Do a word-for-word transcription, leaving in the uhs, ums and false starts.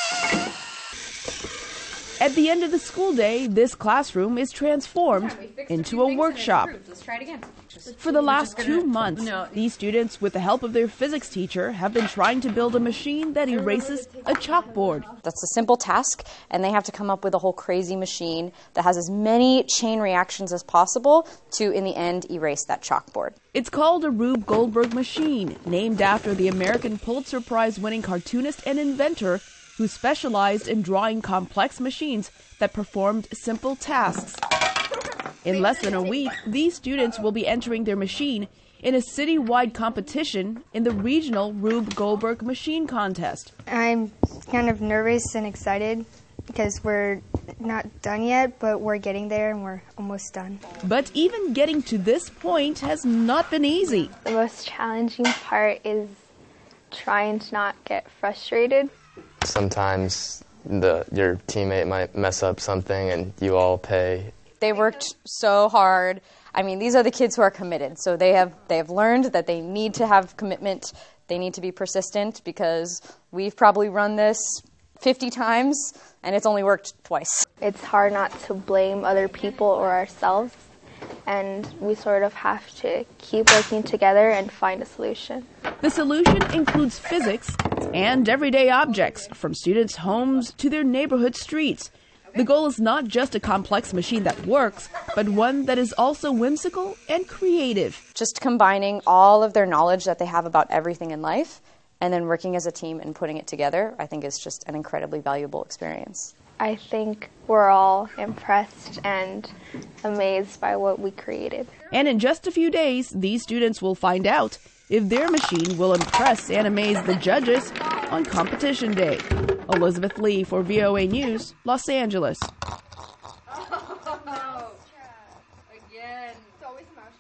At the end of the school day, this classroom is transformed into a workshop. Let's try it again. For the last two months, no. these students, with the help of their physics teacher, have been trying to build a machine that erases a chalkboard. That's a simple task, and they have to come up with a whole crazy machine that has as many chain reactions as possible to, in the end, erase that chalkboard. It's called a Rube Goldberg machine, named after the American Pulitzer Prize-winning cartoonist and inventor who specialized in drawing complex machines that performed simple tasks. In less than a week, these students will be entering their machine in a citywide competition in the regional Rube Goldberg Machine Contest. I'm kind of nervous and excited because we're not done yet, but we're getting there and we're almost done. But even getting to this point has not been easy. The most challenging part is trying to not get frustrated. Sometimes the, your teammate might mess up something and you all pay. They worked so hard. I mean, these are the kids who are committed. So they have they have learned that they need to have commitment. They need to be persistent because we've probably run this fifty times and it's only worked twice. It's hard not to blame other people or ourselves, and we sort of have to keep working together and find a solution. The solution includes physics and everyday objects, from students' homes to their neighborhood streets. The goal is not just a complex machine that works, but one that is also whimsical and creative. Just combining all of their knowledge that they have about everything in life and then working as a team and putting it together, I think is just an incredibly valuable experience. I think we're all impressed and amazed by what we created. And in just a few days, these students will find out if their machine will impress and amaze the judges on competition day. Elizabeth Lee for V O A News, Los Angeles.